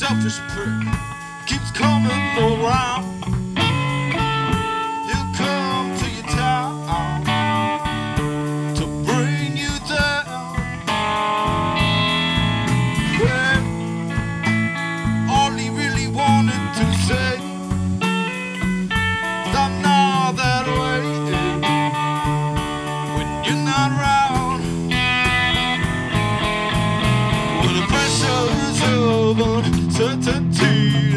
selfish prick keeps coming around. He'll come to your town to bring you down. Well, all he really wanted to say, I'm not that way when you're not around. When the pressure's of uncertainty